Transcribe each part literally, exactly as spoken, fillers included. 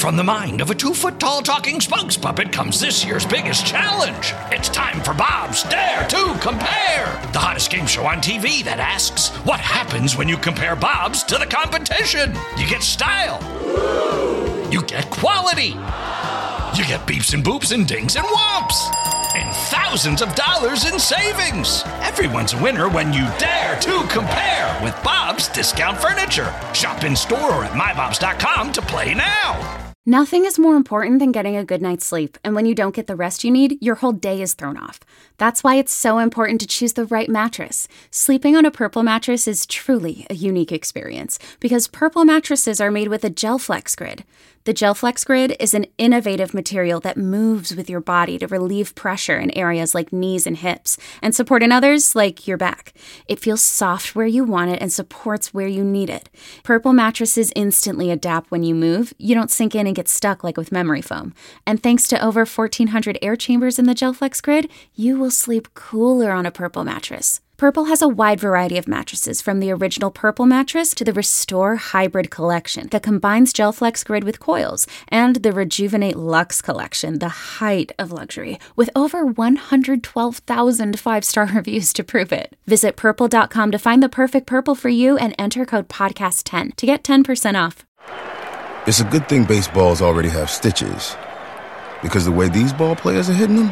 From the mind of a two-foot-tall talking spokes puppet comes this year's biggest challenge. It's time for Bob's Dare to Compare, the hottest game show on T V that asks, what happens when you compare Bobs to the competition? You get style. You get quality. You get beeps and boops and dings and whomps. And thousands of dollars in savings. Everyone's a winner when you dare to compare with Bob's Discount Furniture. Shop in store or at my bobs dot com to play now. Nothing is more important than getting a good night's sleep, and when you don't get the rest you need, your whole day is thrown off. That's why it's so important to choose the right mattress. Sleeping on a Purple mattress is truly a unique experience, because Purple mattresses are made with a GelFlex Grid. The GelFlex Grid is an innovative material that moves with your body to relieve pressure in areas like knees and hips, and support in others like your back. It feels soft where you want it and supports where you need it. Purple mattresses instantly adapt when you move. You don't sink in and get stuck like with memory foam. And thanks to over fourteen hundred air chambers in the GelFlex Grid, you will sleep cooler on a Purple mattress. Purple has a wide variety of mattresses, from the original Purple mattress to the Restore Hybrid collection that combines GelFlex Grid with coils, and the Rejuvenate Luxe collection, the height of luxury, with over one hundred twelve thousand five-star reviews to prove it. Visit purple dot com to find the perfect Purple for you and enter code podcast ten to get ten percent off. It's a good thing baseballs already have stitches, because the way these ball players are hitting them,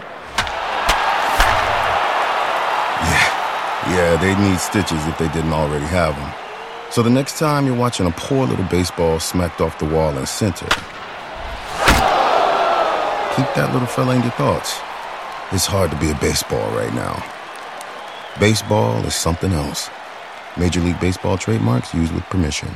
yeah. Yeah, they need stitches if they didn't already have them. So the next time you're watching a poor little baseball smacked off the wall in center, keep that little fella in your thoughts. It's hard to be a baseball right now. Baseball is something else. Major League Baseball trademarks used with permission.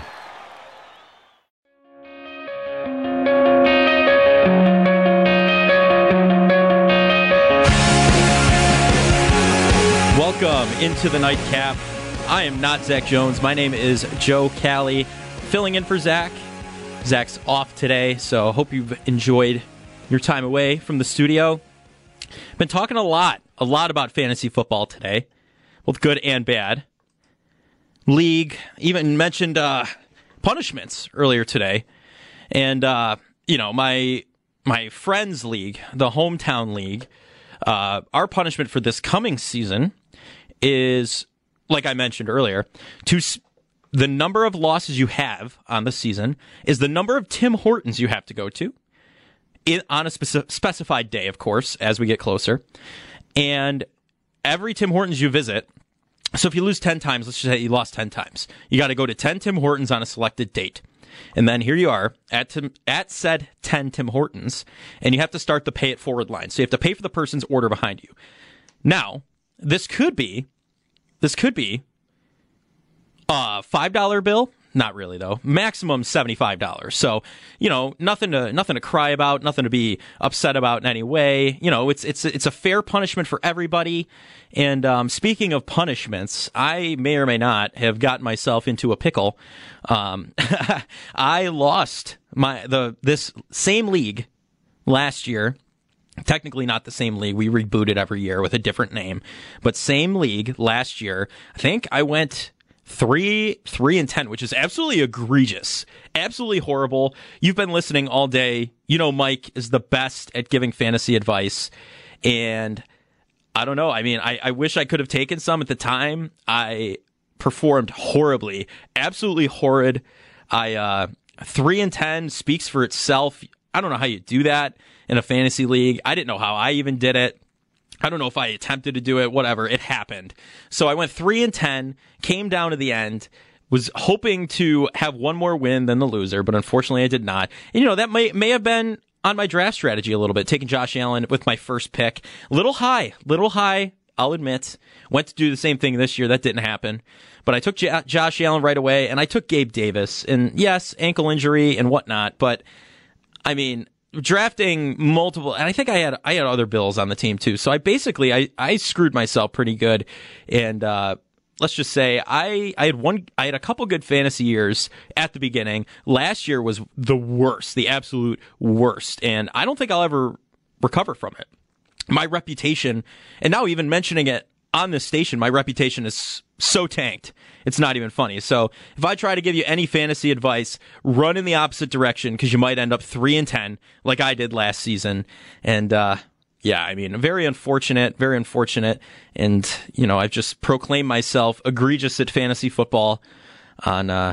Welcome into the Nightcap. I am not Zach Jones. My name is Joe Cali, filling in for Zach. Zach's off today, so hope you've enjoyed your time away from the studio. Been talking a lot, a lot about fantasy football today, both good and bad. League, even mentioned uh, punishments earlier today. And, uh, you know, my my friend's league, the hometown league, uh, our punishment for this coming season is, like I mentioned earlier, to sp- the number of losses you have on the season is the number of Tim Hortons you have to go to in, on a speci- specified day, of course, as we get closer. And every Tim Hortons you visit, so if you lose ten times, let's just say you lost ten times, you got to go to ten Tim Hortons on a selected date. And then here you are at Tim, at said ten Tim Hortons, and you have to start the pay it forward line. So you have to pay for the person's order behind you. Now, This could be, this could be a five dollar bill. Not really, though. Maximum seventy-five dollars. So, you know, nothing to nothing to cry about, nothing to be upset about in any way. You know, it's it's it's a fair punishment for everybody. And um, speaking of punishments, I may or may not have gotten myself into a pickle. Um, I lost my the this same league last year. Technically not the same league. We reboot it every year with a different name. But same league last year. I think I went three, three and ten, which is absolutely egregious. Absolutely horrible. You've been listening all day. You know Mike is the best at giving fantasy advice. And I don't know. I mean, I, I wish I could have taken some at the time. I performed horribly. Absolutely horrid. I uh, three and ten speaks for itself. I don't know how you do that in a fantasy league. I didn't know how I even did it. I don't know if I attempted to do it, whatever. It happened. So I went three and ten, came down to the end, was hoping to have one more win than the loser, but unfortunately I did not. And, you know, that may, may have been on my draft strategy a little bit, taking Josh Allen with my first pick. Little high, little high, I'll admit. Went to do the same thing this year. That didn't happen. But I took J- Josh Allen right away, and I took Gabe Davis. And yes, ankle injury and whatnot, but I mean, drafting multiple, and I think I had I had other Bills on the team too. So I basically I, I screwed myself pretty good. And uh, let's just say I I had one I had a couple good fantasy years at the beginning. Last year was the worst, the absolute worst, and I don't think I'll ever recover from it. My reputation, and now even mentioning it on this station, my reputation is so tanked. It's not even funny. So if I try to give you any fantasy advice, run in the opposite direction because you might end up three and ten like I did last season. And uh, yeah, I mean, very unfortunate, very unfortunate. And you know, I've just proclaimed myself egregious at fantasy football on uh,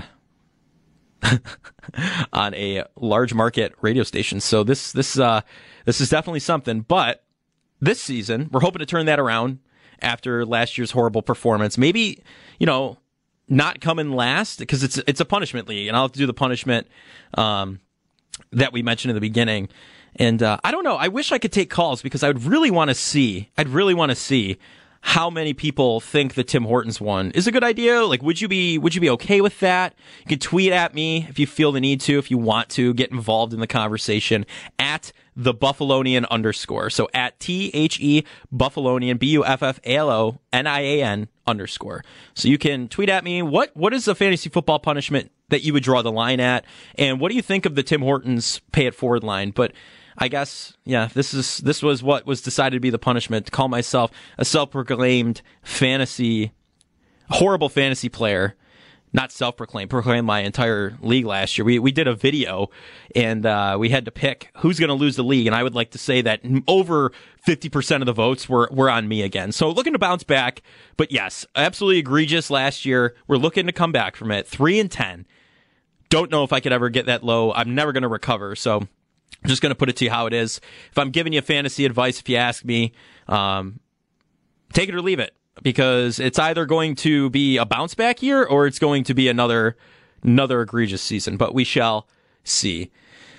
on a large market radio station. So this this uh, this is definitely something. But this season, we're hoping to turn that around after last year's horrible performance. Maybe, you know, not come in last because it's it's a punishment league, and I'll have to do the punishment um, that we mentioned in the beginning. And uh, I don't know. I wish I could take calls because I would really want to see. I'd really want to see how many people think the Tim Hortons one is a good idea. Like, would you be would you be okay with that? You can tweet at me if you feel the need to, if you want to get involved in the conversation at the Buffalonian underscore. So at T H E Buffalonian, B U F F A L O N I A N underscore. So you can tweet at me. What what is the fantasy football punishment that you would draw the line at? And what do you think of the Tim Hortons pay it forward line? But I guess, yeah, this is this was what was decided to be the punishment, to call myself a self-proclaimed fantasy, horrible fantasy player. Not self-proclaimed, proclaimed my entire league last year. We we did a video, and uh, we had to pick who's going to lose the league, and I would like to say that over fifty percent of the votes were, were on me again. So looking to bounce back, but yes, absolutely egregious last year. We're looking to come back from it. three and ten. Don't know if I could ever get that low. I'm never going to recover, so I'm just going to put it to you how it is. If I'm giving you fantasy advice, if you ask me, um, take it or leave it. Because it's either going to be a bounce back year or it's going to be another another egregious season. But we shall see.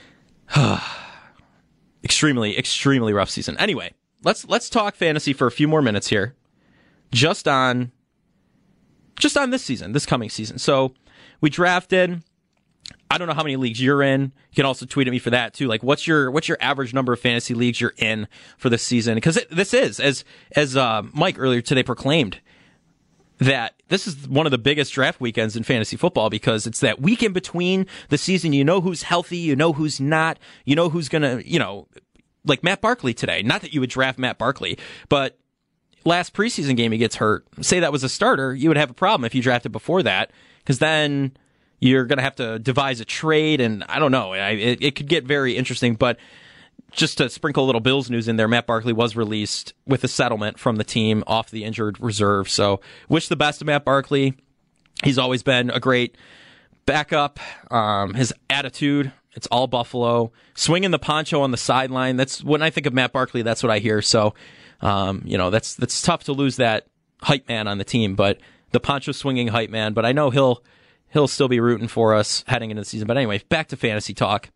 extremely, extremely rough season. Anyway, let's let's talk fantasy for a few more minutes here. Just on just on this season, this coming season. So we drafted. I don't know how many leagues you're in. You can also tweet at me for that too. Like, what's your what's your average number of fantasy leagues you're in for this season? Because this is, as as uh, Mike earlier today proclaimed, that this is one of the biggest draft weekends in fantasy football because it's that week in between the season. You know who's healthy, you know who's not, you know who's gonna, you know, like Matt Barkley today. Not that you would draft Matt Barkley, but last preseason game he gets hurt. Say that was a starter, you would have a problem if you drafted before that because then you're going to have to devise a trade, and I don't know. It, it could get very interesting, but just to sprinkle a little Bills news in there, Matt Barkley was released with a settlement from the team off the injured reserve. So wish the best to Matt Barkley. He's always been a great backup. Um, his attitude, it's all Buffalo. Swinging the poncho on the sideline, that's when I think of Matt Barkley, that's what I hear. So, um, you know, that's that's tough to lose that hype man on the team, but the poncho swinging hype man. But I know he'll He'll still be rooting for us heading into the season. But anyway, back to fantasy talk.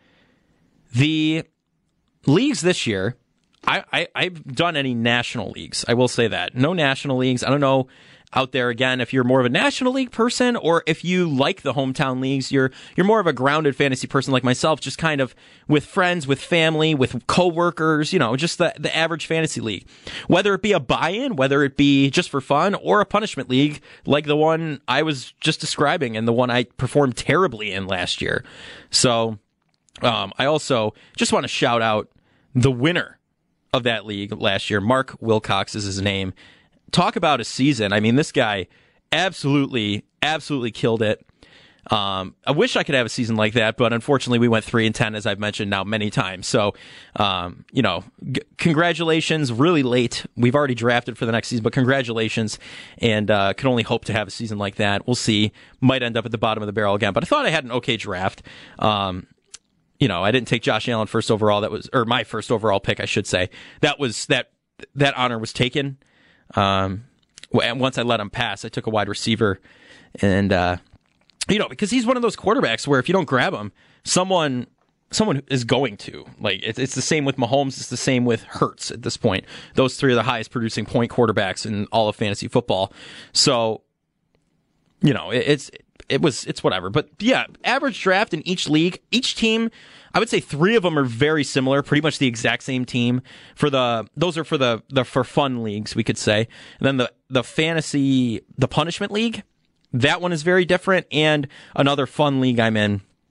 The leagues this year, I, I, I've done any national leagues. I will say that. No national leagues. I don't know out there, again, if you're more of a National League person or if you like the hometown leagues, you're you're more of a grounded fantasy person like myself, just kind of with friends, with family, with coworkers, you know, just the, the average fantasy league. Whether it be a buy-in, whether it be just for fun, or a punishment league like the one I was just describing and the one I performed terribly in last year. So um, I also just want to shout out the winner of that league last year. Mark Wilcox is his name. Talk about a season. I mean, this guy absolutely, absolutely killed it. Um, I wish I could have a season like that, but unfortunately we went three and ten, as I've mentioned now many times. So, um, you know, g- congratulations. Really late. We've already drafted for the next season, but congratulations. And, uh, can only hope to have a season like that. We'll see. Might end up at the bottom of the barrel again, but I thought I had an okay draft. Um, you know, I didn't take Josh Allen first overall. That was, or my first overall pick, I should say. That was, that, that honor was taken. Um, and once I let him pass, I took a wide receiver, and uh, you know, because he's one of those quarterbacks where if you don't grab him, someone someone is going to. Like it's it's the same with Mahomes, it's the same with Hurts at this point. Those three are the highest producing point quarterbacks in all of fantasy football. So, you know, it, it's it was it's whatever. But yeah, average draft in each league, each team, I would say three of them are very similar, pretty much the exact same team. For the those are for the the for fun leagues, we could say. And then the the fantasy, the punishment league, that one is very different. And another fun league I'm in,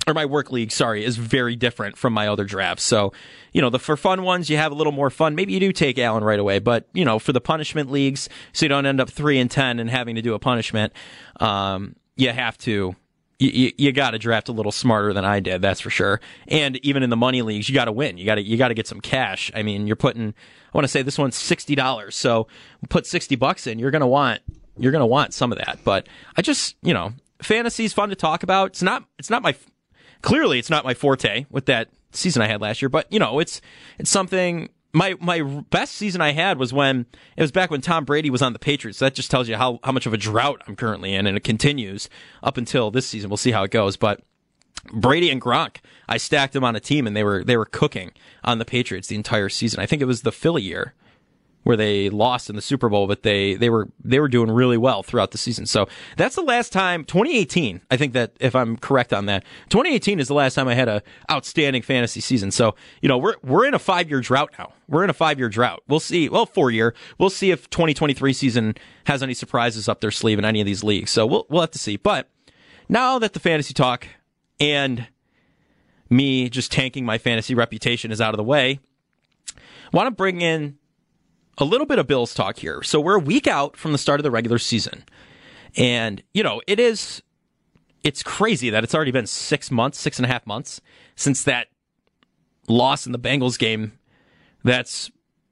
or my work league, sorry, is very different from my other drafts. So, you know, the for fun ones, you have a little more fun. Maybe you do take Allen right away, but, you know, for the punishment leagues, so you don't end up three and ten and having to do a punishment, um, you have to, you, you, you got to draft a little smarter than I did, that's for sure. And even in the money leagues, you got to win. You got to, you got to get some cash. I mean, you're putting, I want to say this one's sixty dollars. So put sixty bucks in, you're going to want, you're going to want some of that. But I just, you know, fantasy is fun to talk about. It's not, it's not my, clearly it's not my forte with that season I had last year, but you know, it's, it's something. My my best season I had was when it was back when Tom Brady was on the Patriots. So that just tells you how, how much of a drought I'm currently in, and it continues up until this season. We'll see how it goes. But Brady and Gronk, I stacked them on a team, and they were they were cooking on the Patriots the entire season. I think it was the Philly year where they lost in the Super Bowl, but they they were they were doing really well throughout the season. So that's the last time, twenty eighteen, I think that if I'm correct on that, twenty eighteen is the last time I had a outstanding fantasy season. So, you know, we're we're in a five-year drought now. We're in a five-year drought. We'll see, well, four-year. We'll see if twenty twenty-three season has any surprises up their sleeve in any of these leagues. So we'll we'll have to see. But now that the fantasy talk and me just tanking my fantasy reputation is out of the way, I want to bring in a little bit of Bills talk here. So we're a week out from the start of the regular season. And, you know, it is, it's crazy that it's already been six months, six and a half months since that loss in the Bengals game. That's,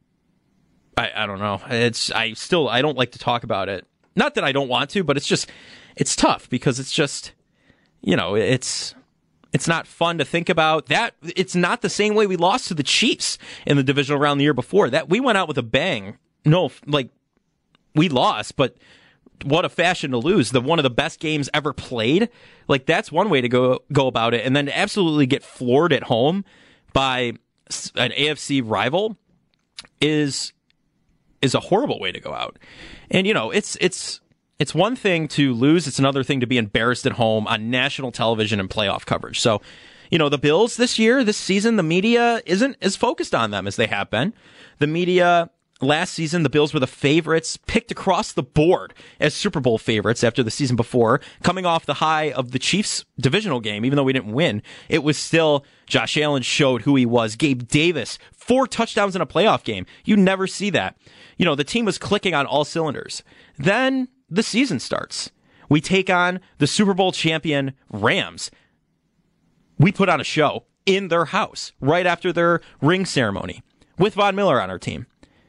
I, I don't know. It's, I still, I don't like to talk about it. Not that I don't want to, but it's just, it's tough because it's just, you know, it's, It's not fun to think about. That it's not the same way we lost to the Chiefs in the divisional round the year before. That we went out with a bang. No, like we lost, but what a fashion to lose. The one of the best games ever played. Like that's one way to go go about it. And then to absolutely get floored at home by an A F C rival is is a horrible way to go out. And you know, it's it's It's one thing to lose. It's another thing to be embarrassed at home on national television and playoff coverage. So, you know, the Bills this year, this season, the media isn't as focused on them as they have been. The media last season, the Bills were the favorites, picked across the board as Super Bowl favorites after the season before, coming off the high of the Chiefs divisional game. Even though we didn't win, it was still Josh Allen showed who he was. Gabe Davis, four touchdowns in a playoff game. You never see that. You know, the team was clicking on all cylinders. Then the season starts. We take on the Super Bowl champion Rams. We put on a show in their house right after their ring ceremony with Von Miller on our team.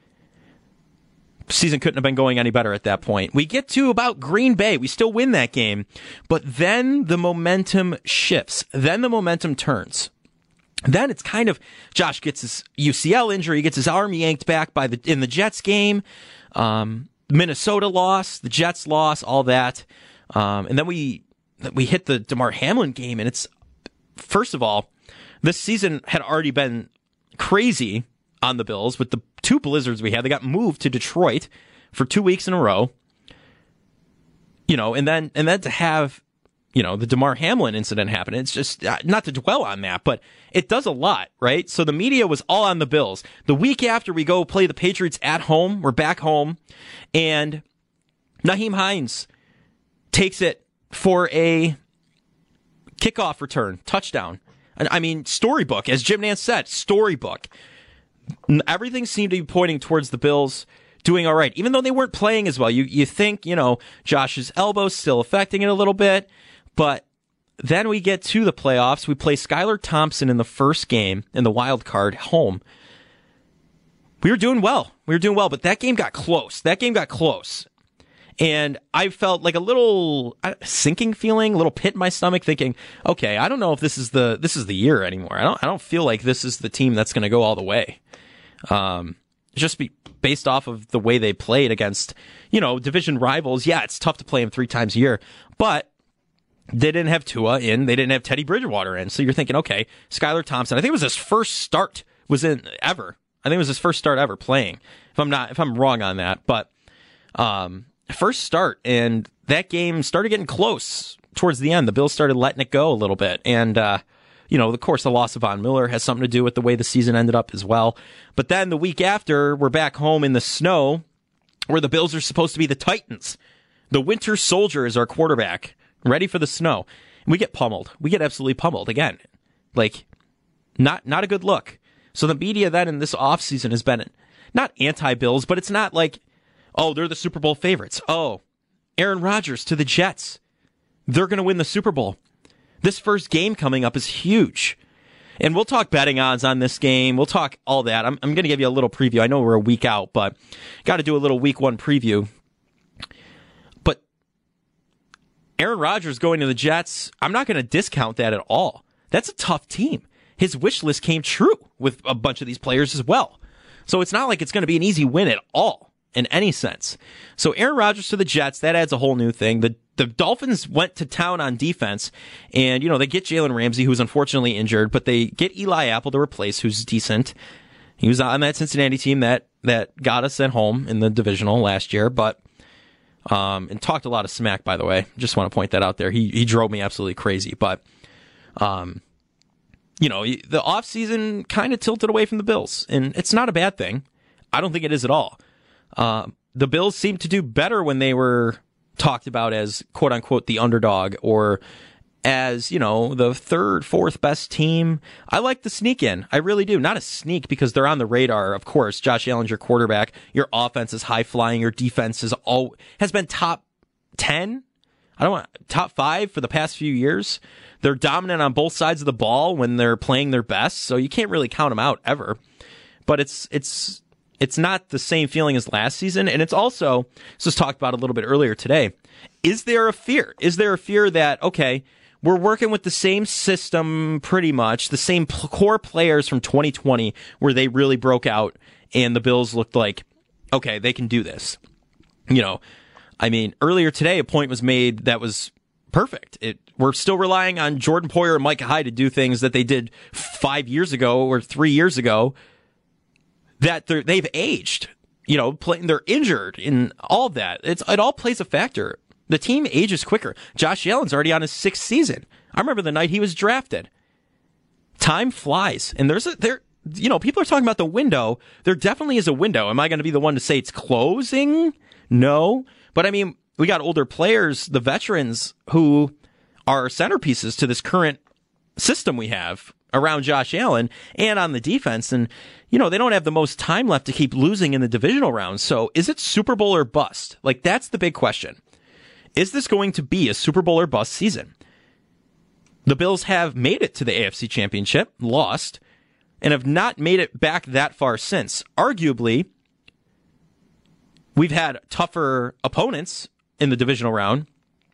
Season couldn't have been going any better at that point. We get to about Green Bay. We still win that game, but then the momentum shifts. Then the momentum turns. Then it's kind of Josh gets his U C L injury, gets his arm yanked back by the in the Jets game. Um, Minnesota loss, the Jets loss, all that. Um, and then we we hit the DeMar Hamlin game, and it's, first of all, this season had already been crazy on the Bills with the two blizzards we had. They got moved to Detroit for two weeks in a row. You know, and then and then to have, you know, the DeMar Hamlin incident happen. It's just, uh, not to dwell on that, but it does a lot, right? So the media was all on the Bills. The week after we go play the Patriots at home, we're back home, and Nyheim Hines takes it for a kickoff return, touchdown. I mean, storybook, as Jim Nantz said, storybook. Everything seemed to be pointing towards the Bills doing all right, even though they weren't playing as well. You you think, you know, Josh's elbow's still affecting it a little bit, but then we get to the playoffs. We play Skylar Thompson in the first game in the wild card home. We were doing well. We were doing well, but that game got close. That game got close. And I felt like a little sinking feeling, a little pit in my stomach, thinking, okay, I don't know if this is the this is the year anymore. I don't I don't feel like this is the team that's going to go all the way. Um, just be based off of the way they played against, you know, division rivals. Yeah, it's tough to play them three times a year, but they didn't have Tua in. They didn't have Teddy Bridgewater in. So you're thinking, okay, Skylar Thompson. I think it was his first start was in ever. I think it was his first start ever playing. If I'm not, if I'm wrong on that, but um, first start, and that game started getting close towards the end. The Bills started letting it go a little bit, and uh, you know, of course, the loss of Von Miller has something to do with the way the season ended up as well. But then the week after, we're back home in the snow, where the Bills are supposed to be the Titans. The Winter Soldier is our quarterback, ready for the snow. we get pummeled. We get absolutely pummeled again. Like, not not a good look. So the media then in this offseason has been not anti-Bills, but it's not like, oh, they're the Super Bowl favorites. Oh, Aaron Rodgers to the Jets. They're going to win the Super Bowl. This first game coming up is huge. And we'll talk betting odds on this game. We'll talk all that. I'm, I'm going to give you a little preview. I know we're a week out, but got to do a little week one preview. But Aaron Rodgers going to the Jets, I'm not going to discount that at all. That's a tough team. His wish list came true with a bunch of these players as well. So it's not like it's going to be an easy win at all in any sense. So Aaron Rodgers to the Jets, that adds a whole new thing. The The Dolphins went to town on defense, and, you know, they get Jalen Ramsey, who's unfortunately injured, but they get Eli Apple to replace, who's decent. He was on that Cincinnati team that, that got us at home in the divisional last year, but, um, and talked a lot of smack, by the way. Just want to point that out there. He, he drove me absolutely crazy, but, um, you know, the offseason kind of tilted away from the Bills, and it's not a bad thing. I don't think it is at all. Uh, the Bills seemed to do better when they were talked about as quote unquote the underdog or as, you know, the third, fourth best team. I like the sneak in. I really do. Not a sneak because they're on the radar. Of course, Josh Allen's your quarterback. Your offense is high flying. Your defense is all has been top ten. I don't want top five for the past few years. They're dominant on both sides of the ball when they're playing their best. So you can't really count them out ever, but it's, it's, It's not the same feeling as last season, and it's also, this was talked about a little bit earlier today, is there a fear? Is there a fear that, okay, we're working with the same system pretty much, the same p- core players from twenty twenty where they really broke out and the Bills looked like, okay, they can do this. You know, I mean, earlier today a point was made that was perfect. It, we're still relying on Jordan Poyer and Micah Hyde to do things that they did five years ago or three years ago. That they've aged, you know, play, they're injured and all of that. It's, it all plays a factor. The team ages quicker. Josh Allen's already on his sixth season. I remember the night he was drafted. Time flies. And there's a, there, you know, people are talking about the window. There definitely is a window. Am I going to be the one to say it's closing? No. But I mean, we got older players, the veterans who are centerpieces to this current system we have around Josh Allen and on the defense. And, you know, they don't have the most time left to keep losing in the divisional round. So is it Super Bowl or bust? Like, that's the big question. Is this going to be a Super Bowl or bust season? The Bills have made it to the A F C Championship, lost, and have not made it back that far since. Arguably, we've had tougher opponents in the divisional round.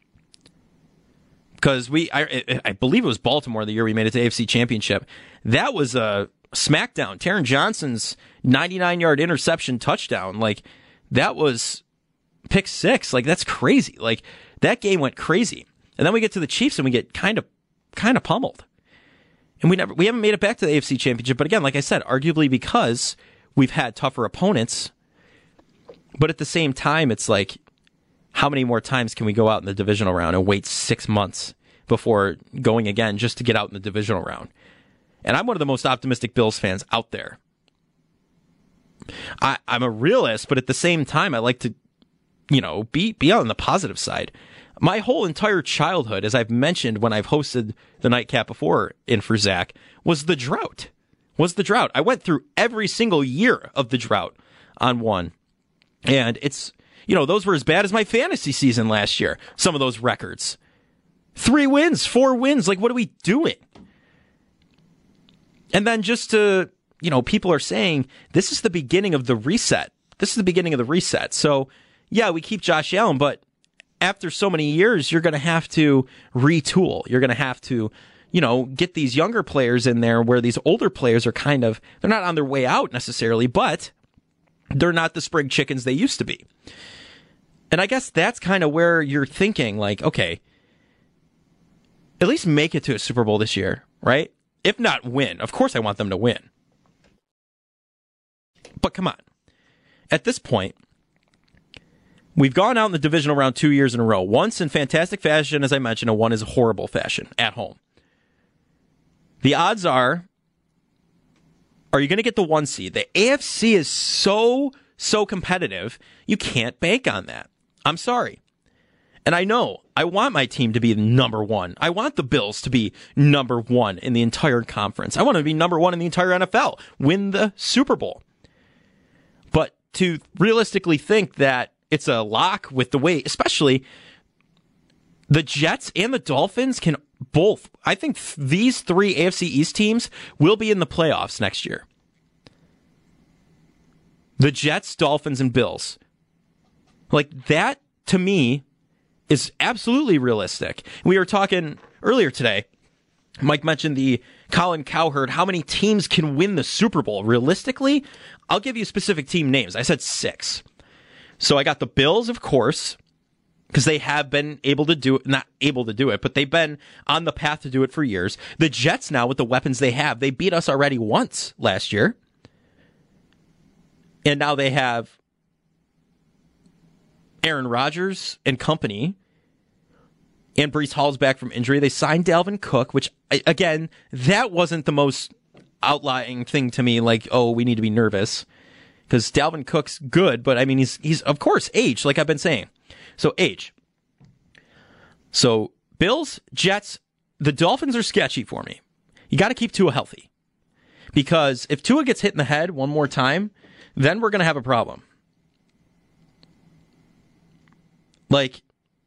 Because we, I, I believe it was Baltimore the year we made it to A F C Championship. That was a smackdown. Taron Johnson's ninety-nine yard interception touchdown. Like, that was pick six. Like, that's crazy. Like, that game went crazy. And then we get to the Chiefs and we get kind of, kind of pummeled. And we never, we haven't made it back to the A F C Championship. But again, like I said, arguably because we've had tougher opponents. But at the same time, it's like, how many more times can we go out in the divisional round and wait six months before going again just to get out in the divisional round? And I'm one of the most optimistic Bills fans out there. I, I'm a realist, but at the same time, I like to, you know, be, be on the positive side. My whole entire childhood, as I've mentioned when I've hosted the Nightcap before in for Zach, was the drought. Was the drought. I went through every single year of the drought on one. And it's, you know, those were as bad as my fantasy season last year. Some of those records. Three wins, four wins. Like, what are we doing? And then just to, you know, people are saying this is the beginning of the reset. This is the beginning of the reset. So, yeah, we keep Josh Allen, but after so many years, you're going to have to retool. You're going to have to, you know, get these younger players in there where these older players are kind of, they're not on their way out necessarily, but they're not the spring chickens they used to be. And I guess that's kind of where you're thinking, like, okay, at least make it to a Super Bowl this year, right? If not win. Of course I want them to win. But come on. At this point, we've gone out in the divisional round two years in a row. Once in fantastic fashion, as I mentioned, and one is horrible fashion at home. The odds are, are you going to get the one seed? The A F C is so, so competitive, you can't bank on that. I'm sorry. And I know I want my team to be number one. I want the Bills to be number one in the entire conference. I want to be number one in the entire N F L, win the Super Bowl. But to realistically think that it's a lock with the way, especially the Jets and the Dolphins can both, I think th- these three A F C East teams will be in the playoffs next year. The Jets, Dolphins, and Bills. Like that, to me, is absolutely realistic. We were talking earlier today. Mike mentioned the Colin Cowherd. How many teams can win the Super Bowl? Realistically, I'll give you specific team names. I said six. So I got the Bills, of course, because they have been able to do it, not able to do it, but they've been on the path to do it for years. The Jets now, with the weapons they have, they beat us already once last year. And now they have Aaron Rodgers and company. And Breece Hall's back from injury. They signed Dalvin Cook, which, again, that wasn't the most outlying thing to me. Like, oh, we need to be nervous. Because Dalvin Cook's good, but, I mean, he's, he's of course, age, like I've been saying. So, age. So, Bills, Jets, the Dolphins are sketchy for me. You got to keep Tua healthy. Because if Tua gets hit in the head one more time, then we're going to have a problem. Like,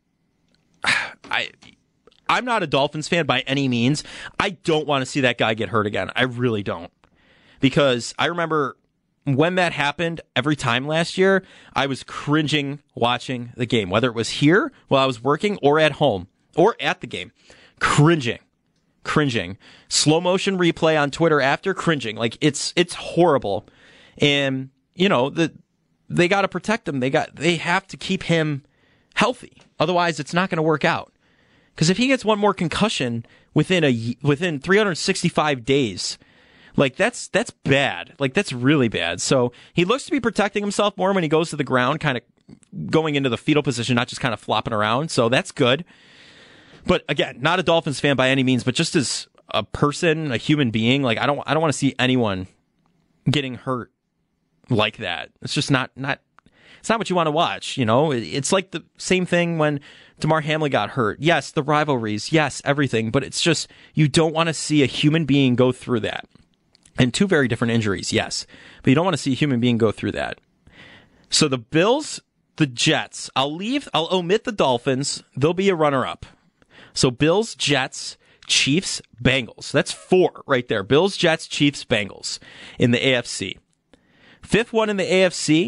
I, I'm not a Dolphins fan by any means. I don't want to see that guy get hurt again. I really don't. Because I remember when that happened every time last year, I was cringing watching the game. Whether it was here while I was working or at home or at the game. Cringing. Cringing. Slow motion replay on Twitter after cringing. Like, it's it's horrible. And, you know, the they got to protect him. They got they have to keep him healthy. Otherwise, it's not going to work out. Because if he gets one more concussion within a within three hundred sixty-five days, like that's that's bad. Like that's really bad. So he looks to be protecting himself more when he goes to the ground, kind of going into the fetal position, not just kind of flopping around. So that's good. But again, not a Dolphins fan by any means, but just as a person, a human being, like I don't I don't want to see anyone getting hurt like that. It's just not not. It's not what you want to watch, you know? It's like the same thing when DeMar Hamlin got hurt. Yes, the rivalries. Yes, everything. But it's just, you don't want to see a human being go through that. And two very different injuries, yes. But you don't want to see a human being go through that. So the Bills, the Jets. I'll leave, I'll omit the Dolphins. They'll be a runner-up. So Bills, Jets, Chiefs, Bengals. That's four right there. Bills, Jets, Chiefs, Bengals in the A F C. Fifth one in the A F C.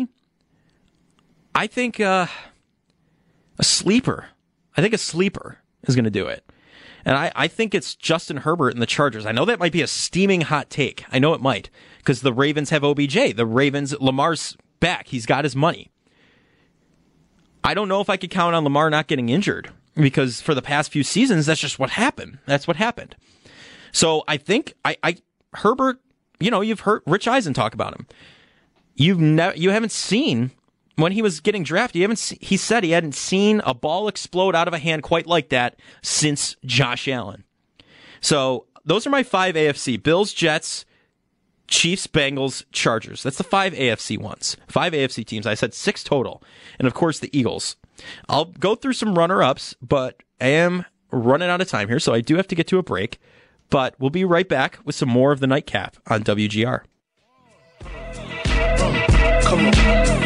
I think uh, a sleeper. I think a sleeper is going to do it. And I, I think it's Justin Herbert and the Chargers. I know that might be a steaming hot take. I know it might. Because the Ravens have O B J. The Ravens, Lamar's back. He's got his money. I don't know if I could count on Lamar not getting injured. Because for the past few seasons, that's just what happened. That's what happened. So I think I, I Herbert, you know, you've heard Rich Eisen talk about him. You've never, you haven't seen... When he was getting drafted, he, haven't se- he said he hadn't seen a ball explode out of a hand quite like that since Josh Allen. So those are my five A F C. Bills, Jets, Chiefs, Bengals, Chargers. That's the five A F C ones. Five A F C teams. I said six total. And, of course, the Eagles. I'll go through some runner-ups, but I am running out of time here, so I do have to get to a break. But we'll be right back with some more of the Nightcap on W G R. Come on.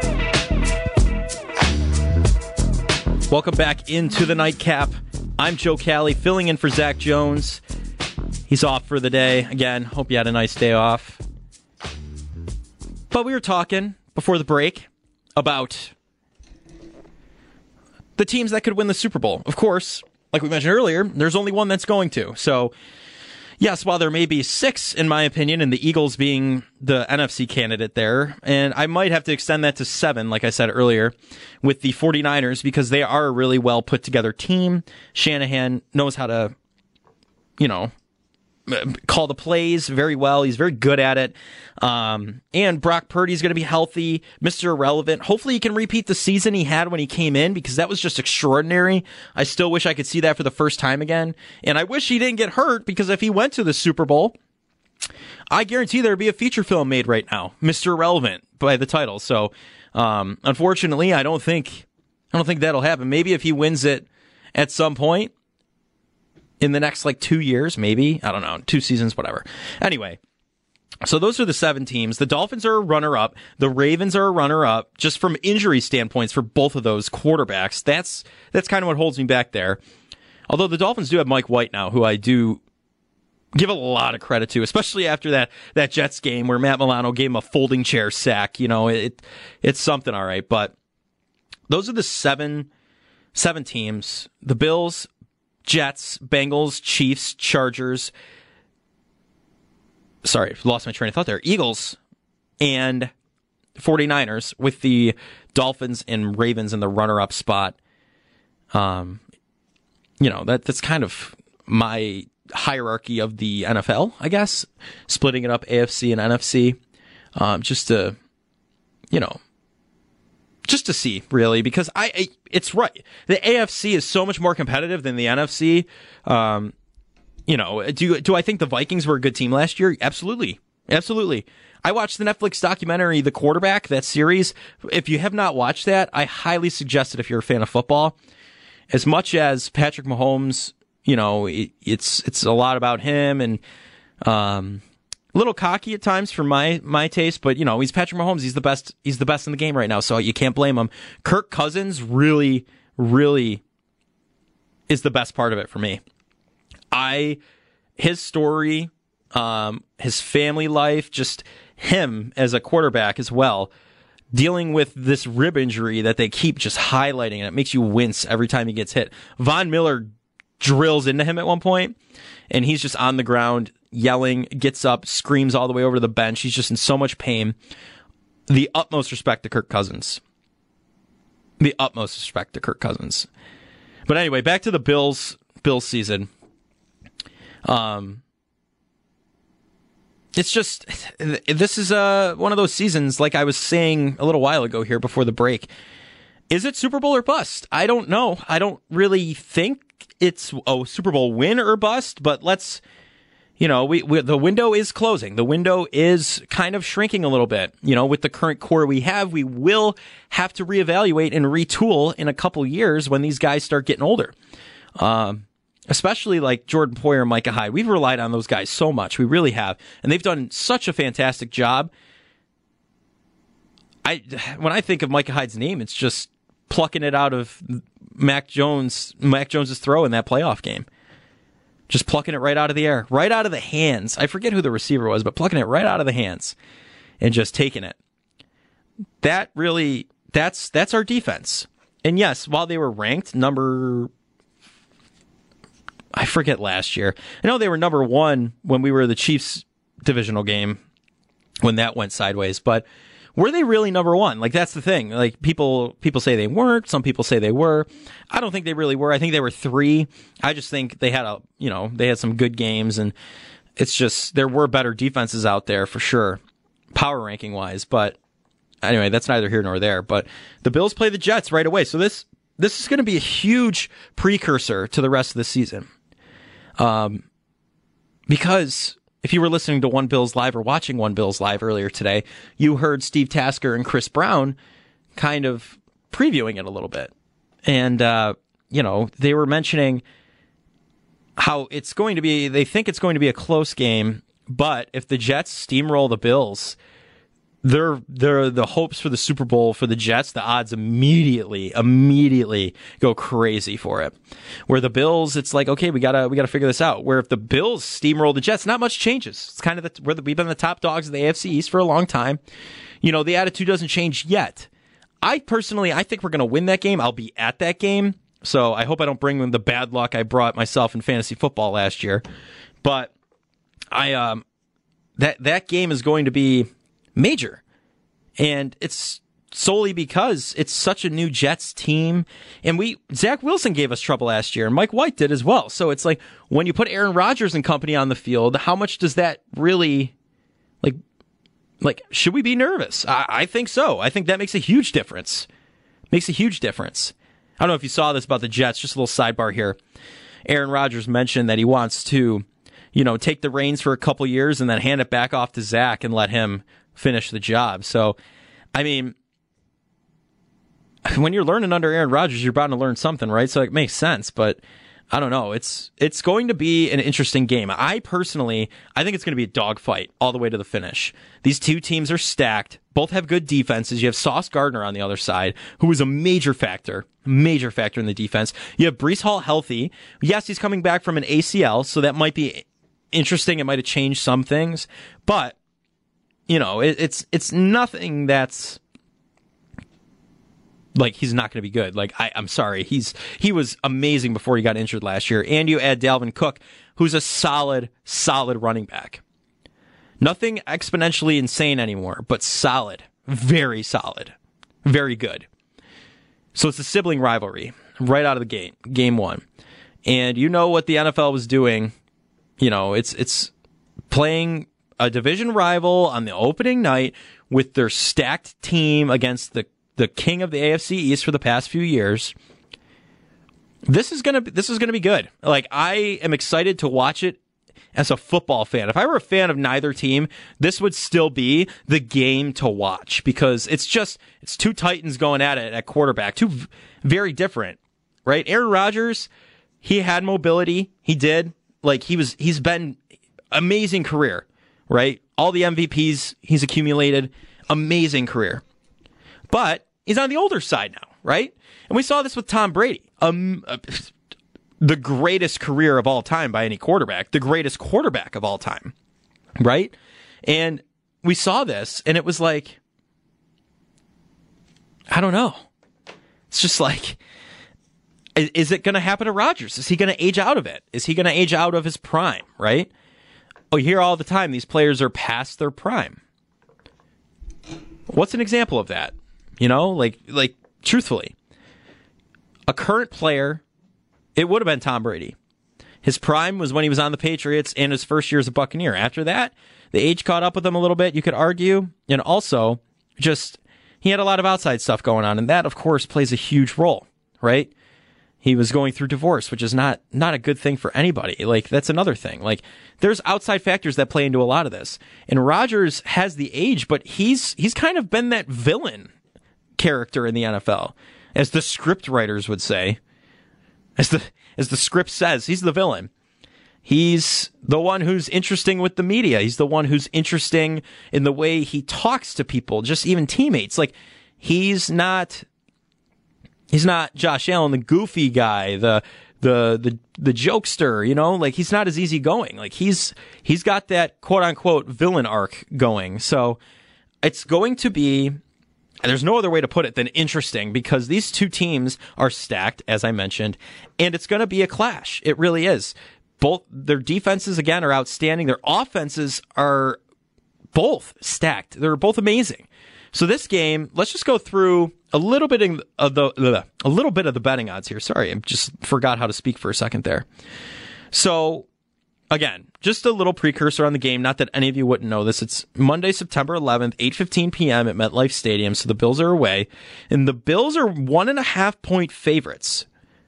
Welcome back into the Nightcap. I'm Joe Cali, filling in for Zach Jones. He's off for the day. Again, hope you had a nice day off. But we were talking before the break about the teams that could win the Super Bowl. Of course, like we mentioned earlier, there's only one that's going to. So, yes, while there may be six, in my opinion, and the Eagles being the N F C candidate there, and I might have to extend that to seven, like I said earlier, with the 49ers, because they are a really well put together team. Shanahan knows how to, you know, call the plays very well. He's very good at it. Um, and Brock Purdy's going to be healthy, Mister Irrelevant. Hopefully he can repeat the season he had when he came in, because that was just extraordinary. I still wish I could see that for the first time again. And I wish he didn't get hurt, because if he went to the Super Bowl, I guarantee there'd be a feature film made right now, Mister Irrelevant, by the title. So, um, unfortunately, I don't think I don't think that'll happen. Maybe if he wins it at some point in the next like two years, maybe. I don't know, two seasons, whatever. Anyway, so those are the seven teams. The Dolphins are a runner-up. The Ravens are a runner-up. Just from injury standpoints for both of those quarterbacks, that's that's kind of what holds me back there. Although the Dolphins do have Mike White now, who I do give a lot of credit to, especially after that, that Jets game where Matt Milano gave him a folding chair sack. You know, it it's something, all right. But those are the seven seven teams. The Bills, Jets, Bengals, Chiefs, Chargers. Sorry, lost my train of thought there. Eagles and 49ers with the Dolphins and Ravens in the runner-up spot. Um, you know, that that's kind of my hierarchy of the N F L, I guess, splitting it up A F C and N F C, um, just to, you know, just to see, really, because I, I it's right. The A F C is so much more competitive than the N F C. Um, you know, do do I think the Vikings were a good team last year? Absolutely, absolutely. I watched the Netflix documentary, The Quarterback, that series. If you have not watched that, I highly suggest it if you're a fan of football. As much as Patrick Mahomes, you know, it, it's it's a lot about him and um, a little cocky at times for my my taste, but you know, he's Patrick Mahomes. He's the best. He's the best in the game right now, so you can't blame him. Kirk Cousins really, really is the best part of it for me. I his story, um, his family life, just him as a quarterback as well, dealing with this rib injury that they keep just highlighting, and it makes you wince every time he gets hit. Von Miller drills into him at one point, and he's just on the ground yelling, gets up, screams all the way over to the bench. He's just in so much pain. The utmost respect to Kirk Cousins. The utmost respect to Kirk Cousins. But anyway, back to the Bills Bills season. Um, it's just, this is uh, one of those seasons, like I was saying a little while ago here before the break. Is it Super Bowl or bust? I don't know. I don't really think it's a Super Bowl win or bust, but let's, you know, we, we the window is closing. The window is kind of shrinking a little bit. You know, with the current core we have, we will have to reevaluate and retool in a couple years when these guys start getting older. Um, especially like Jordan Poyer and Micah Hyde. We've relied on those guys so much. We really have. And they've done such a fantastic job. I when I think of Micah Hyde's name, it's just plucking it out of Mac Jones, Mac Jones's throw in that playoff game. Just plucking it right out of the air, right out of the hands. I forget who the receiver was, but plucking it right out of the hands and just taking it. That really, that's that's our defense. And yes, while they were ranked number, I forget last year. I know they were number one when we were the Chiefs divisional game when that went sideways, but were they really number one? Like, that's the thing. Like, people people say they weren't. Some people say they were. I don't think they really were. I think they were three. I just think they had a, you know, they had some good games, and it's just, there were better defenses out there for sure, power ranking wise. But anyway, that's neither here nor there. But the Bills play the Jets right away. So this, this is going to be a huge precursor to the rest of the season. Um, because if you were listening to One Bills Live or watching One Bills Live earlier today, you heard Steve Tasker and Chris Brown kind of previewing it a little bit. And, uh, you know, they were mentioning how it's going to be, they think it's going to be a close game, but if the Jets steamroll the Bills, they're, they're the hopes for the Super Bowl for the Jets, the odds immediately, immediately go crazy for it. Where the Bills, it's like, okay, we gotta, we gotta figure this out. Where if the Bills steamroll the Jets, not much changes. It's kind of the, where the, we've been the top dogs of the A F C East for a long time. You know, the attitude doesn't change yet. I personally, I think we're gonna win that game. I'll be at that game. So I hope I don't bring the bad luck I brought myself in fantasy football last year. But I, um, that, that game is going to be major. And it's solely because it's such a new Jets team. And we, Zach Wilson gave us trouble last year, and Mike White did as well. So it's like, when you put Aaron Rodgers and company on the field, how much does that really, like, like, should we be nervous? I, I think so. I think that makes a huge difference. Makes a huge difference. I don't know if you saw this about the Jets, just a little sidebar here. Aaron Rodgers mentioned that he wants to, you know, take the reins for a couple years and then hand it back off to Zach and let him finish the job. So, I mean, when you're learning under Aaron Rodgers, you're bound to learn something, right? So it makes sense, but I don't know. It's it's going to be an interesting game. I personally, I think it's going to be a dogfight all the way to the finish. These two teams are stacked. Both have good defenses. You have Sauce Gardner on the other side, who is a major factor, major factor in the defense. You have Breece Hall healthy. Yes, he's coming back from an A C L, so that might be interesting. It might have changed some things, but you know, it, it's it's nothing that's like he's not going to be good. Like I, I'm sorry, he's he was amazing before he got injured last year. And you add Dalvin Cook, who's a solid, solid running back. Nothing exponentially insane anymore, but solid, very solid, very good. So it's a sibling rivalry right out of the gate, game one. And you know what the N F L was doing. You know, it's it's playing a division rival on the opening night with their stacked team against the the king of the A F C East for the past few years. This is gonna this is gonna be good. Like, I am excited to watch it as a football fan. If I were a fan of neither team, this would still be the game to watch, because it's just it's two Titans going at it at quarterback, two v- very different, right? Aaron Rodgers, he had mobility, he did. Like, he was he's been amazing career, right? All the M V Ps he's accumulated, amazing career. But he's on the older side now, right? And we saw this with Tom Brady. Um, uh, the greatest career of all time by any quarterback. The greatest quarterback of all time, right? And we saw this, and it was like, I don't know. It's just like, is, is it going to happen to Rodgers? Is he going to age out of it? Is he going to age out of his prime, right? Oh, you hear all the time these players are past their prime. What's an example of that? You know, like, like truthfully, a current player, it would have been Tom Brady. His prime was when he was on the Patriots and his first year as a Buccaneer. After that, the age caught up with him a little bit, you could argue. And also, just, he had a lot of outside stuff going on. And that, of course, plays a huge role, right? He was going through divorce, which is not, not a good thing for anybody. Like, that's another thing. Like, there's outside factors that play into a lot of this. And Rodgers has the age, but he's he's kind of been that villain character in the N F L, as the script writers would say. As the as the script says, he's the villain. He's the one who's interesting with the media. He's the one who's interesting in the way he talks to people, just even teammates. Like, he's not he's not Josh Allen, the goofy guy, the the the the jokester, you know? Like, he's not as easygoing. Like, he's he's got that quote unquote villain arc going. So it's going to be, there's no other way to put it than interesting, because these two teams are stacked, as I mentioned, and it's going to be a clash. It really is. Both their defenses, again, are outstanding. Their offenses are both stacked. They're both amazing. So this game, let's just go through a little bit of the a little bit of the betting odds here. Sorry, I just forgot how to speak for a second there. So, again, just a little precursor on the game. Not that any of you wouldn't know this. It's Monday, September eleventh, eight fifteen p.m. at MetLife Stadium. So the Bills are away. And the Bills are one and a half point favorites.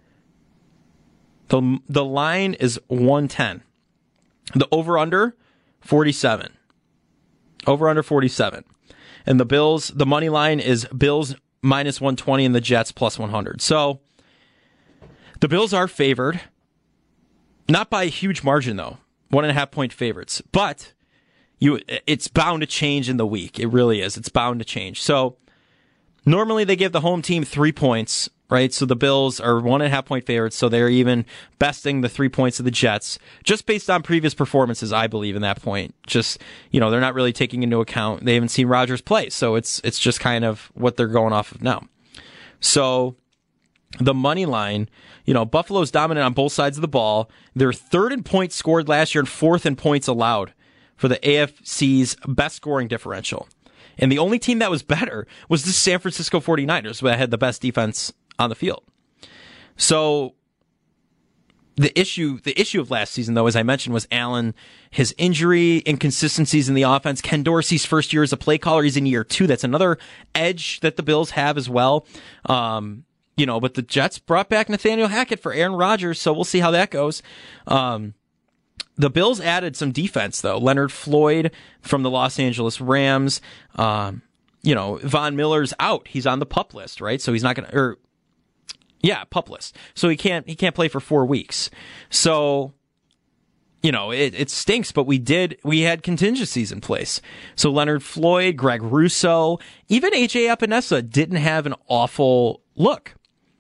The, the line is one ten. The over-under, forty-seven. Over-under, forty-seven. And the Bills, the money line is Bills minus one twenty and the Jets plus one hundred. So the Bills are favored. Not by a huge margin, though. One and a half point favorites. But you, it's bound to change in the week. It really is. It's bound to change. So normally they give the home team three points, right? So the Bills are one and a half point favorites. So they're even besting the three points of the Jets, just based on previous performances, I believe, in that point. Just, you know, they're not really taking into account, they haven't seen Rodgers play. So it's, it's just kind of what they're going off of now. So the money line, you know, Buffalo's dominant on both sides of the ball. They're third in points scored last year and fourth in points allowed for the A F C's best scoring differential. And the only team that was better was the San Francisco forty-niners, that had the best defense on the field. So the issue, the issue of last season, though, as I mentioned, was Allen, his injury, inconsistencies in the offense. Ken Dorsey's first year as a play caller, he's in year two. That's another edge that the Bills have as well. Um, You know, but the Jets brought back Nathaniel Hackett for Aaron Rodgers, so we'll see how that goes. Um, the Bills added some defense, though. Leonard Floyd from the Los Angeles Rams. Um, you know, Von Miller's out. He's on the PUP list, right? So he's not going to, or yeah, PUP list. So he can't, he can't play for four weeks. So, you know, it, it stinks, but we did, we had contingencies in place. So Leonard Floyd, Greg Russo, even A J Epinesa didn't have an awful look.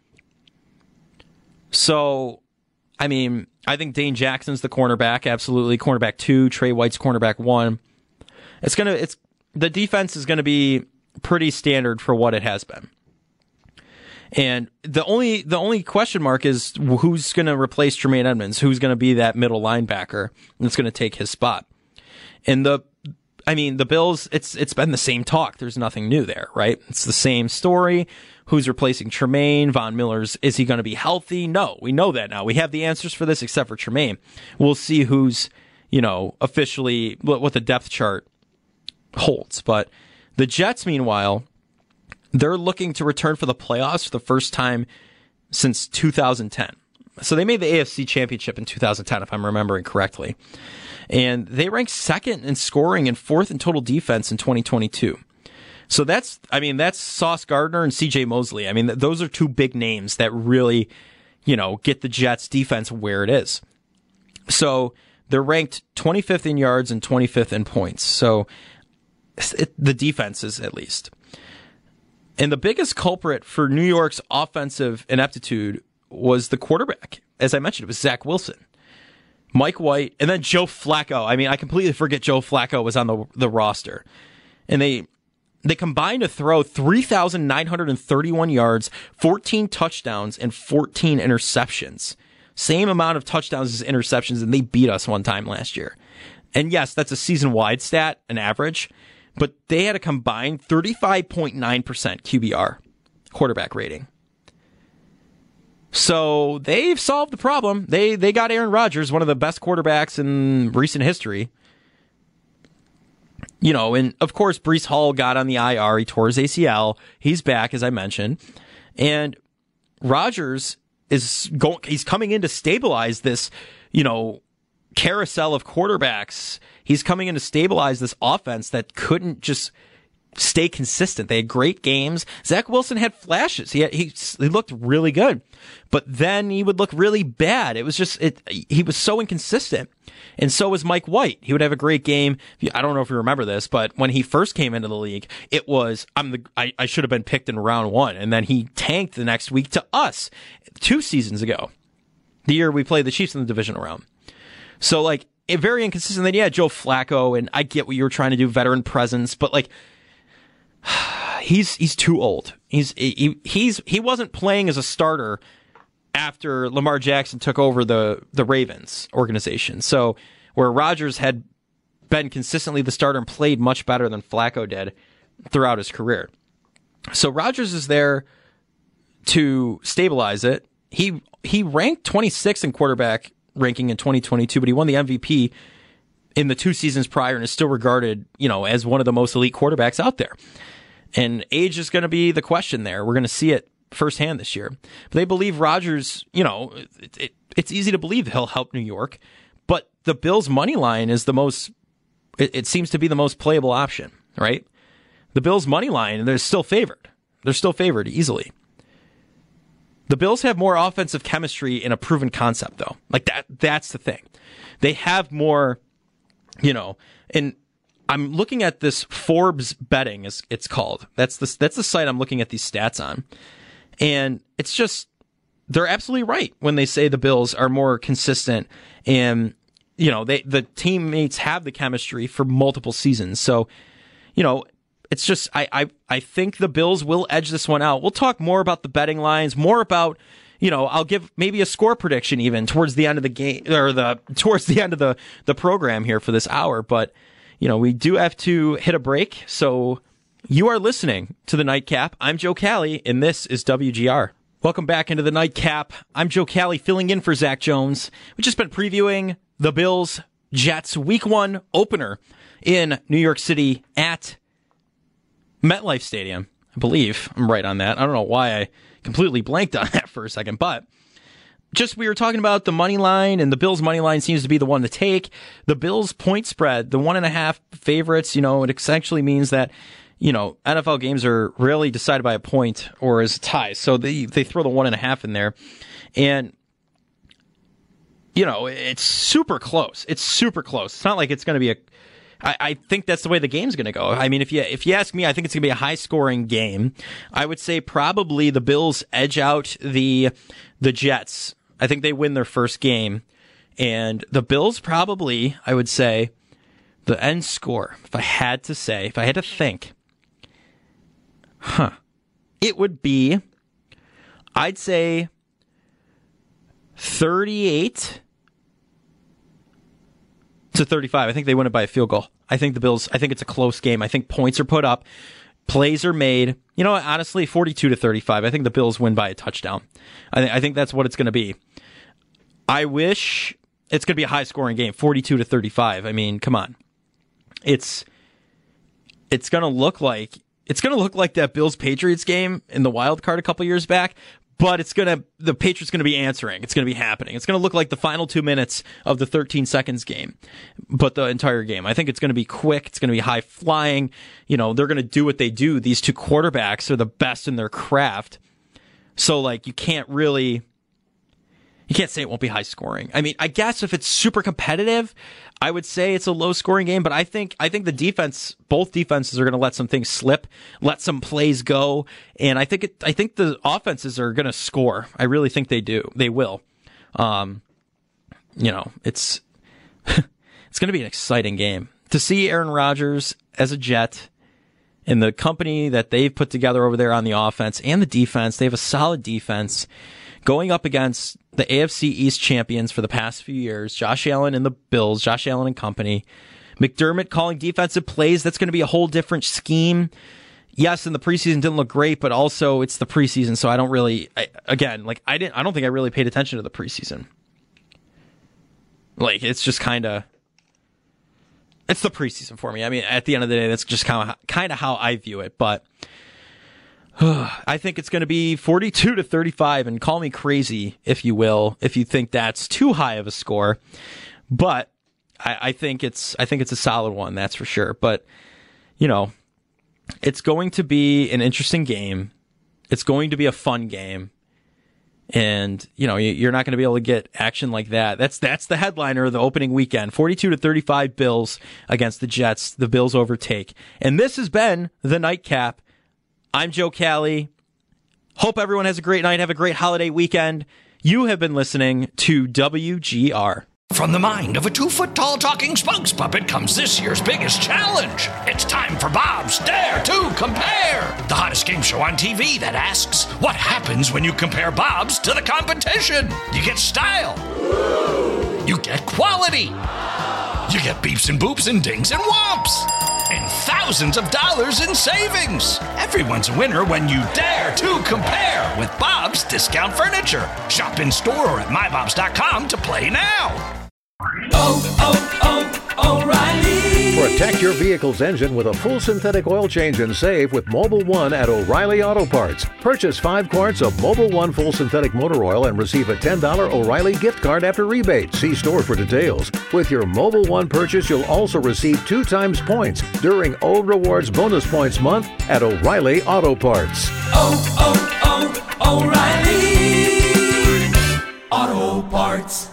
So, I mean, I think Dane Jackson's the cornerback, absolutely. Cornerback two, Trey White's cornerback one. It's gonna, it's, the defense is gonna be pretty standard for what it has been. And the only the only question mark is who's going to replace Tremaine Edmonds, who's going to be that middle linebacker that's going to take his spot. And the, I mean, the Bills, it's it's been the same talk. There's nothing new there, right? It's the same story. Who's replacing Tremaine? Von Miller's, is he going to be healthy? No, we know that now. We have the answers for this except for Tremaine. We'll see who's, you know, officially, what, what the depth chart holds. But the Jets, meanwhile, they're looking to return for the playoffs for the first time since two thousand ten. So they made the A F C Championship in two thousand ten, if I'm remembering correctly. And they ranked second in scoring and fourth in total defense in twenty twenty-two. So that's, I mean, that's Sauce Gardner and C J Mosley. I mean, those are two big names that really, you know, get the Jets defense where it is. So they're ranked twenty-fifth in yards and twenty-fifth in points. So it, the defenses, at least. And the biggest culprit for New York's offensive ineptitude was the quarterback. As I mentioned, it was Zach Wilson, Mike White, and then Joe Flacco. I mean, I completely forget Joe Flacco was on the the roster. And they they combined to throw three thousand nine hundred thirty-one yards, fourteen touchdowns, and fourteen interceptions. Same amount of touchdowns as interceptions, and they beat us one time last year. And yes, that's a season-wide stat, an average. But they had a combined thirty-five point nine percent Q B R, quarterback rating. So they've solved the problem. They they got Aaron Rodgers, one of the best quarterbacks in recent history. You know, and of course, Breece Hall got on the I R. He tore his A C L. He's back, as I mentioned. And Rodgers is going, he's coming in to stabilize this, you know, carousel of quarterbacks. He's coming in to stabilize this offense that couldn't just stay consistent. They had great games. Zach Wilson had flashes. He had, he, he looked really good, but then he would look really bad. It was just, it, he was so inconsistent. And so was Mike White. He would have a great game. I don't know if you remember this, but when he first came into the league, it was, I'm the, I, I should have been picked in round one. And then he tanked the next week to us two seasons ago, the year we played the Chiefs in the divisional round. So, like, it very inconsistent. Then, yeah, Joe Flacco, and I get what you were trying to do, veteran presence, but, like, he's he's too old. He's he, he's he wasn't playing as a starter after Lamar Jackson took over the, the Ravens organization. So, where Rodgers had been consistently the starter and played much better than Flacco did throughout his career. So, Rodgers is there to stabilize it. He he ranked twenty-sixth in quarterback ranking in twenty twenty-two, but he won the M V P in the two seasons prior and is still regarded, you know, as one of the most elite quarterbacks out there. And age is going to be the question there. We're going to see it firsthand this year. But they believe Rodgers, you know, it, it, it's easy to believe he'll help New York, but the Bills' money line is the most, it, it seems to be the most playable option, right? The Bills' money line, they're still favored. They're still favored easily. The Bills have more offensive chemistry in a proven concept, though. Like, that, that's the thing. They have more, you know, and I'm looking at this Forbes betting, as it's called. That's the, that's the site I'm looking at these stats on. And it's just, they're absolutely right when they say the Bills are more consistent and, you know, they, the teammates have the chemistry for multiple seasons. So, you know, it's just, I, I, I think the Bills will edge this one out. We'll talk more about the betting lines, more about, you know, I'll give maybe a score prediction even towards the end of the game, or the, towards the end of the, the program here for this hour. But, you know, we do have to hit a break. So you are listening to the Nightcap. I'm Joe Cali, and this is W G R. Welcome back into the Nightcap. I'm Joe Cali, filling in for Zach Jones. We've just been previewing the Bills Jets week one opener in New York City at MetLife Stadium. I believe I'm right on that. I don't know why I completely blanked on that for a second, but just we were talking about the money line, and the Bills money line seems to be the one to take. The Bills point spread, the one and a half favorites, you know, it essentially means that, you know, N F L games are rarely decided by a point or as a tie. So they, they throw the one and a half in there. And, you know, it's super close. It's super close. It's not like it's going to be a... I, I think that's the way the game's going to go. I mean, if you if you ask me, I think it's going to be a high-scoring game. I would say probably the Bills edge out the the Jets. I think they win their first game. And the Bills probably, I would say, the end score, if I had to say, if I had to think... Huh. It would be, I'd say, thirty-eight to thirty-five. I think they win it by a field goal. I think the Bills, I think it's a close game. I think points are put up. Plays are made. You know what? Honestly, forty-two to thirty-five. I think the Bills win by a touchdown. I, th- I think that's what it's going to be. I wish it's going to be a high-scoring game, forty-two to thirty-five. I mean, come on. It's, it's going to look like It's going to look like that Bills-Patriots game in the wild card a couple years back, but it's going to the Patriots going to be answering. It's going to be happening. It's going to look like the final two minutes of the thirteen seconds game, but the entire game. I think it's going to be quick. It's going to be high flying. You know, they're going to do what they do. These two quarterbacks are the best in their craft. So, like, you can't really... You can't say it won't be high scoring. I mean, I guess if it's super competitive, I would say it's a low scoring game, but I think I think the defense, both defenses are going to let some things slip, let some plays go, and I think it, I think the offenses are going to score. I really think they do. They will. Um, you know, it's it's going to be an exciting game to see Aaron Rodgers as a Jet and the company that they've put together over there on the offense and the defense. They have a solid defense going up against the A F C East champions for the past few years, Josh Allen and the Bills, Josh Allen and company. McDermott calling defensive plays. That's going to be a whole different scheme. Yes, in the preseason didn't look great, but also it's the preseason, so I don't really, I, again, like I didn't, I don't think I really paid attention to the preseason. Like, it's just kind of, it's the preseason for me. I mean, at the end of the day, that's just kind of kind of how I view it, but I think it's going to be forty-two to thirty-five, and call me crazy, if you will, if you think that's too high of a score. But I, I think it's I think it's a solid one, that's for sure. But, you know, it's going to be an interesting game. It's going to be a fun game. And, you know, you're not going to be able to get action like that. That's that's the headliner of the opening weekend. forty-two to thirty-five Bills against the Jets. The Bills overtake. And this has been the Nightcap. I'm Joe Cali. Hope everyone has a great night. Have a great holiday weekend. You have been listening to W G R. From the mind of a two-foot-tall talking spokes puppet comes this year's biggest challenge. It's time for Bob's Dare to Compare, the hottest game show on T V that asks, what happens when you compare Bob's to the competition? You get style. You get quality. You get beeps and boops and dings and whomps. And thousands of dollars in savings. Everyone's a winner when you dare to compare with Bob's Discount Furniture. Shop in store or at my bobs dot com to play now. Oh, oh, oh, O'Reilly. Protect your vehicle's engine with a full synthetic oil change and save with Mobil one at O'Reilly Auto Parts. Purchase five quarts of Mobil one full synthetic motor oil and receive a ten dollars O'Reilly gift card after rebate. See store for details. With your Mobil one purchase, you'll also receive two times points during O Rewards Bonus Points Month at O'Reilly Auto Parts. Oh, oh, oh, O'Reilly Auto Parts.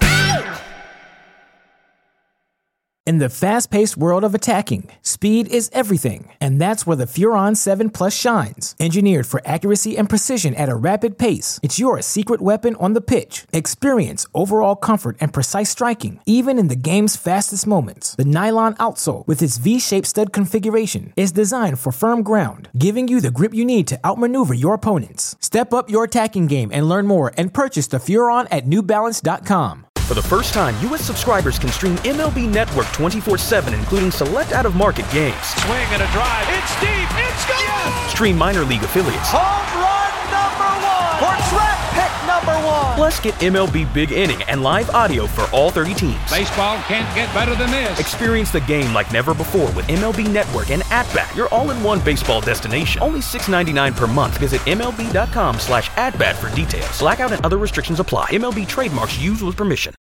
In the fast-paced world of attacking, speed is everything, and that's where the Furon seven Plus shines. Engineered for accuracy and precision at a rapid pace, it's your secret weapon on the pitch. Experience overall comfort and precise striking, even in the game's fastest moments. The nylon outsole, with its V-shaped stud configuration, is designed for firm ground, giving you the grip you need to outmaneuver your opponents. Step up your attacking game and learn more and purchase the Furon at new balance dot com. For the first time, U S subscribers can stream M L B Network twenty-four seven, including select out-of-market games. Swing and a drive. It's deep. It's gone. Yes. Stream minor league affiliates. Home run number one. Or draft pick number one. Plus, get M L B Big Inning and live audio for all thirty teams. Baseball can't get better than this. Experience the game like never before with M L B Network and At-Bat, your all-in-one baseball destination. Only six dollars and ninety-nine cents per month. Visit M L B dot com slash at bat for details. Blackout and other restrictions apply. M L B trademarks used with permission.